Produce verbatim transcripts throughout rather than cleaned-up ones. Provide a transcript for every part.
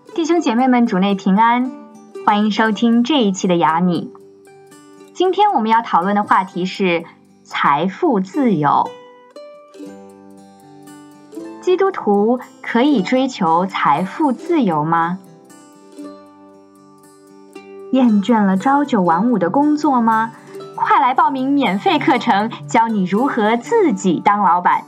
弟兄姐妹们，主内平安，欢迎收听这一期的雅米。今天我们要讨论的话题是财富自由。基督徒可以追求财富自由吗？厌倦了朝九晚五的工作吗？快来报名免费课程，教你如何自己当老板。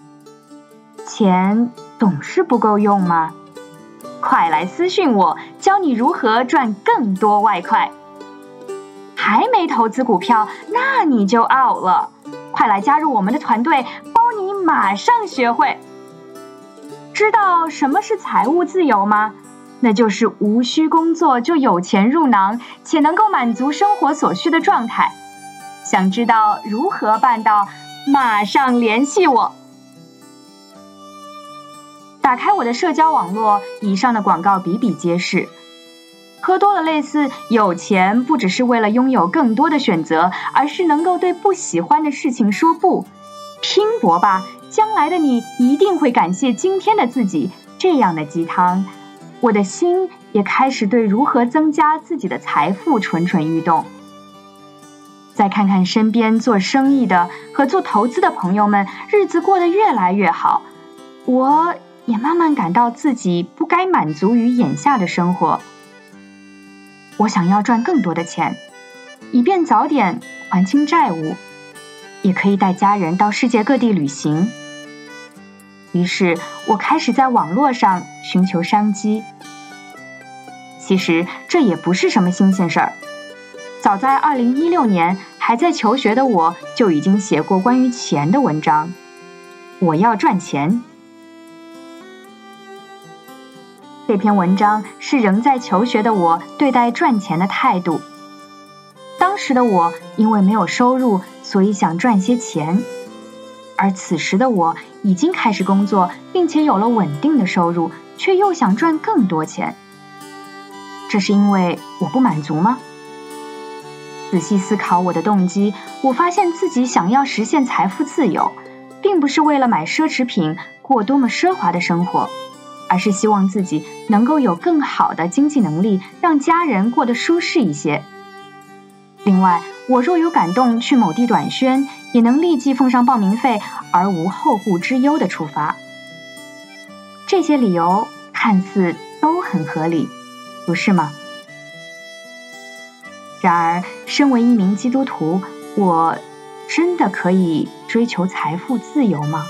钱总是不够用吗？快来私讯我，教你如何赚更多外快。还没投资股票，那你就 out 了。快来加入我们的团队，包你马上学会。知道什么是财务自由吗？那就是无需工作就有钱入囊，且能够满足生活所需的状态。想知道如何办到？马上联系我。打开我的社交网络，以上的广告比比皆是。喝多了类似有钱不只是为了拥有更多的选择，而是能够对不喜欢的事情说不。拼搏吧，将来的你一定会感谢今天的自己。这样的鸡汤，我的心也开始对如何增加自己的财富蠢蠢欲动。再看看身边做生意的和做投资的朋友们，日子过得越来越好，我也慢慢感到自己不该满足于眼下的生活。我想要赚更多的钱，以便早点还清债务，也可以带家人到世界各地旅行。于是我开始在网络上寻求商机。其实这也不是什么新鲜事儿，早在二零一六年还在求学的我就已经写过关于钱的文章。我要赚钱。这篇文章是仍在求学的我对待赚钱的态度。当时的我因为没有收入，所以想赚些钱，而此时的我已经开始工作，并且有了稳定的收入，却又想赚更多钱。这是因为我不满足吗？仔细思考我的动机，我发现自己想要实现财富自由，并不是为了买奢侈品，过多么奢华的生活，而是希望自己能够有更好的经济能力，让家人过得舒适一些。另外，我若有感动去某地短宣，也能立即奉上报名费，而无后顾之忧的出发。这些理由看似都很合理，不是吗？然而，身为一名基督徒，我真的可以追求财富自由吗？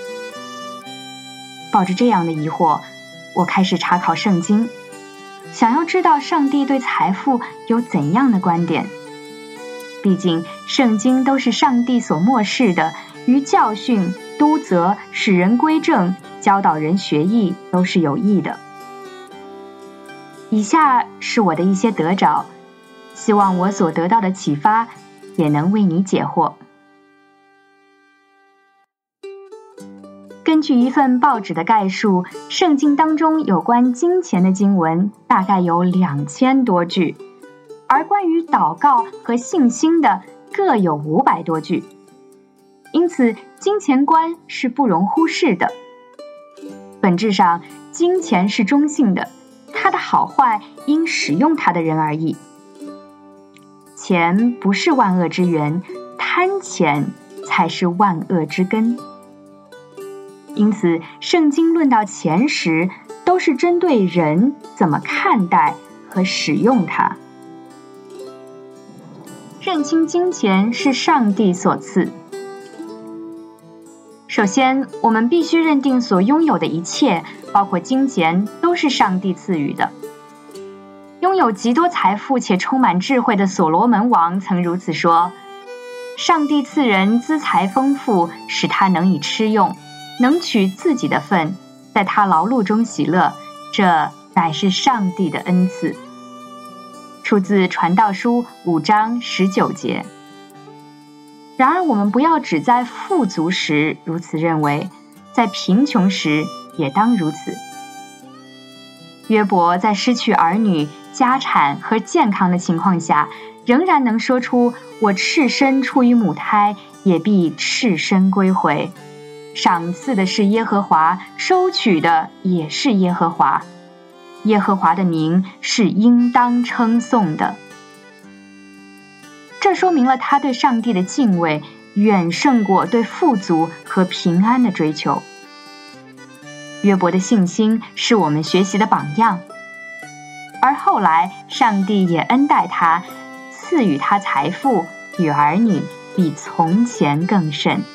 抱着这样的疑惑，我开始查考圣经，想要知道上帝对财富有怎样的观点。毕竟圣经都是上帝所默示的，于教训、督责、使人归正、教导人学艺都是有益的。以下是我的一些得着，希望我所得到的启发也能为你解惑。根据一份报纸的概述，圣经当中有关金钱的经文大概有两千多句，而关于祷告和信心的各有五百多句。因此，金钱观是不容忽视的。本质上，金钱是中性的，它的好坏因使用它的人而异。钱不是万恶之源，贪钱才是万恶之根。因此，圣经论到钱时，都是针对人怎么看待和使用它。认清金钱是上帝所赐。首先，我们必须认定所拥有的一切，包括金钱，都是上帝赐予的。拥有极多财富且充满智慧的所罗门王曾如此说：上帝赐人资财丰富，使他能以吃用，能取自己的份，在他劳碌中喜乐，这乃是上帝的恩赐。出自传道书五章十九节。然而我们不要只在富足时如此认为，在贫穷时也当如此。约伯在失去儿女、家产和健康的情况下，仍然能说出：我赤身出于母胎，也必赤身归回。赏赐的是耶和华，收取的也是耶和华。 耶和华的名是应当称颂的。这说明了他对上帝的敬畏远胜过对富足和平安的追求。约伯的信心是我们学习的榜样，而后来上帝也恩待他，赐予他财富与儿女，比从前更甚。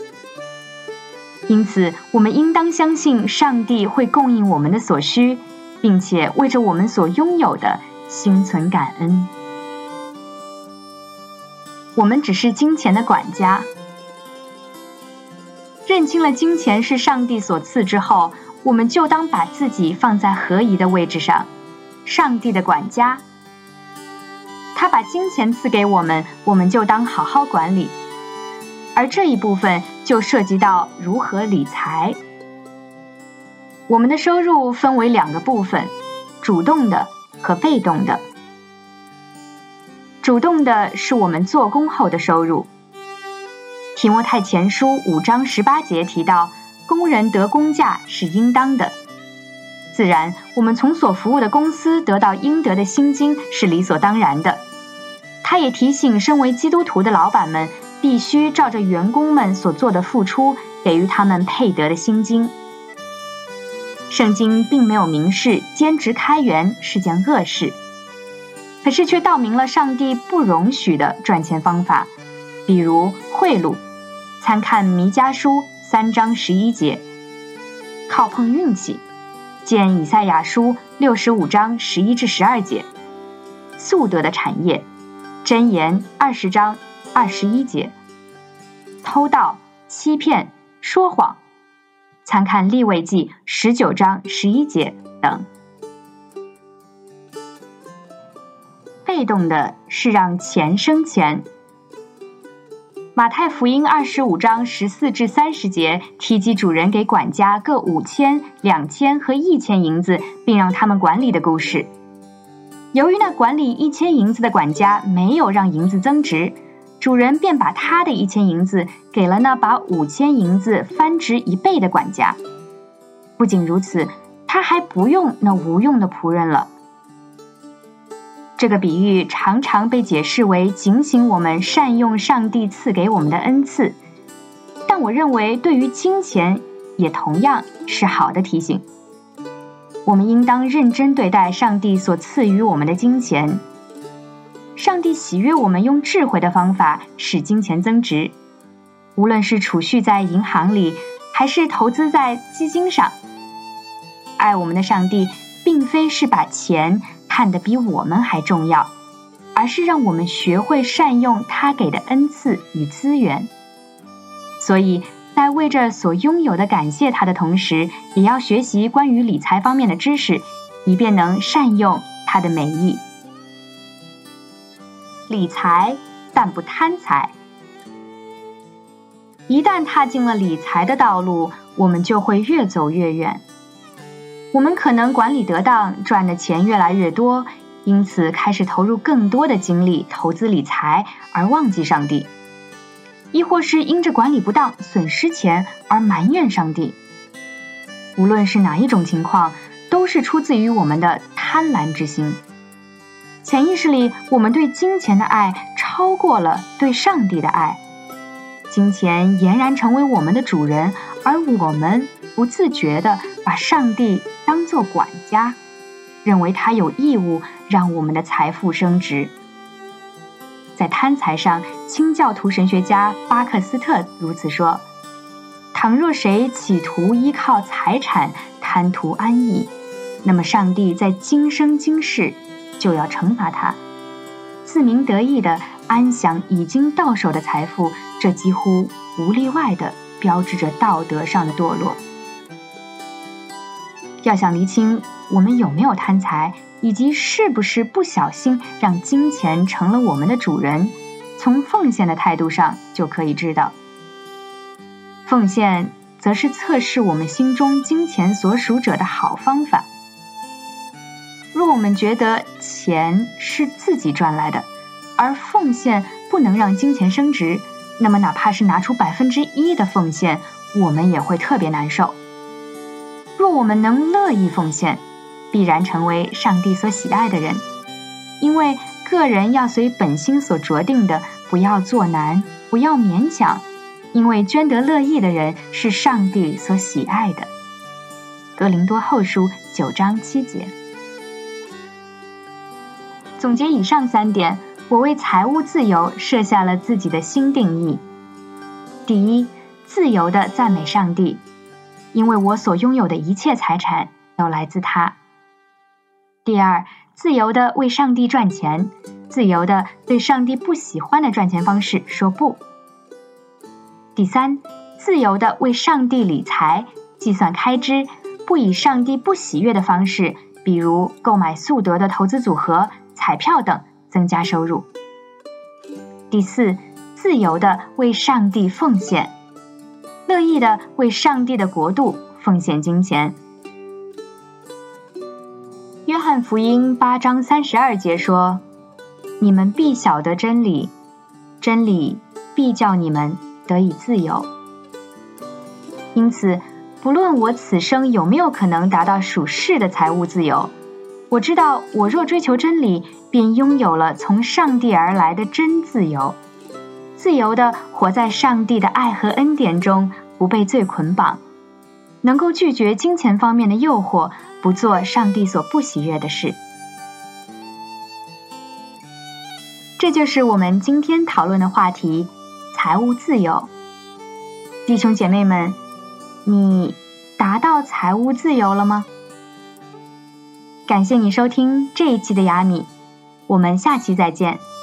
因此，我们应当相信上帝会供应我们的所需，并且为着我们所拥有的心存感恩。我们只是金钱的管家。认清了金钱是上帝所赐之后，我们就当把自己放在合宜的位置上，上帝的管家。他把金钱赐给我们，我们就当好好管理。而这一部分就涉及到如何理财。我们的收入分为两个部分，主动的和被动的。主动的是我们做工后的收入。提摩太前书五章十八节提到，工人得工价是应当的。自然，我们从所服务的公司得到应得的薪金是理所当然的。他也提醒身为基督徒的老板们，必须照着员工们所做的付出，给予他们配得的薪金。圣经并没有明示兼职开源是件恶事，可是却道明了上帝不容许的赚钱方法，比如贿赂，参看弥迦书三章十一节；靠碰运气，见以赛亚书六十五章十一至十二节；速得的产业，箴言二十章二十一节；偷盗、欺骗、说谎，参看利未记十九章十一节等。被动的是让钱生钱。马太福音二十五章十四至三十节提及主人给管家各五千、两千和一千银子，并让他们管理的故事。由于那管理一千银子的管家没有让银子增值，主人便把他的一千银子给了那把五千银子翻值一倍的管家。不仅如此，他还不用那无用的仆人了。这个比喻常常被解释为警醒我们善用上帝赐给我们的恩赐，但我认为对于金钱也同样是好的提醒。我们应当认真对待上帝所赐予我们的金钱。上帝喜悦我们用智慧的方法使金钱增值，无论是储蓄在银行里，还是投资在基金上。爱我们的上帝并非是把钱看得比我们还重要，而是让我们学会善用他给的恩赐与资源。所以在为着所拥有的感谢他的同时，也要学习关于理财方面的知识，以便能善用他的美意。理财但不贪财。一旦踏进了理财的道路，我们就会越走越远。我们可能管理得当，赚的钱越来越多，因此开始投入更多的精力投资理财，而忘记上帝。亦或是因着管理不当损失钱而埋怨上帝。无论是哪一种情况，都是出自于我们的贪婪之心。潜意识里，我们对金钱的爱超过了对上帝的爱。金钱俨然成为我们的主人，而我们不自觉地把上帝当作管家，认为他有义务让我们的财富升值。在贪财上，清教徒神学家巴克斯特如此说：倘若谁企图依靠财产贪图安逸，那么上帝在今生今世就要惩罚他。自鸣得意地安享已经到手的财富，这几乎无例外地标志着道德上的堕落。要想厘清我们有没有贪财，以及是不是不小心让金钱成了我们的主人，从奉献的态度上就可以知道。奉献则是测试我们心中金钱所属者的好方法。若我们觉得钱是自己赚来的，而奉献不能让金钱升值，那么哪怕是拿出百分之一的奉献，我们也会特别难受。若我们能乐意奉献， 必然成为上帝所喜爱的人。因为个人要随本心所酌定的，不要做难，不要勉强，因为捐得乐意的人是上帝所喜爱的。哥林多后书九章七节。总结以上三点，我为财务自由设下了自己的新定义。第一，自由地赞美上帝，因为我所拥有的一切财产都来自他。第二，自由地为上帝赚钱，自由地对上帝不喜欢的赚钱方式说不。第三，自由地为上帝理财，计算开支，不以上帝不喜悦的方式，比如购买速得的投资组合、彩票等增加收入。第四，自由地为上帝奉献，乐意地为上帝的国度奉献金钱。约翰福音八章三十二节说：你们必晓得真理，真理必叫你们得以自由。因此，不论我此生有没有可能达到属世的财务自由，我知道我若追求真理，便拥有了从上帝而来的真自由，自由地活在上帝的爱和恩典中，不被罪捆绑，能够拒绝金钱方面的诱惑，不做上帝所不喜悦的事。这就是我们今天讨论的话题，财务自由。弟兄姐妹们，你达到财务自由了吗？感谢你收听这一期的雅米，我们下期再见。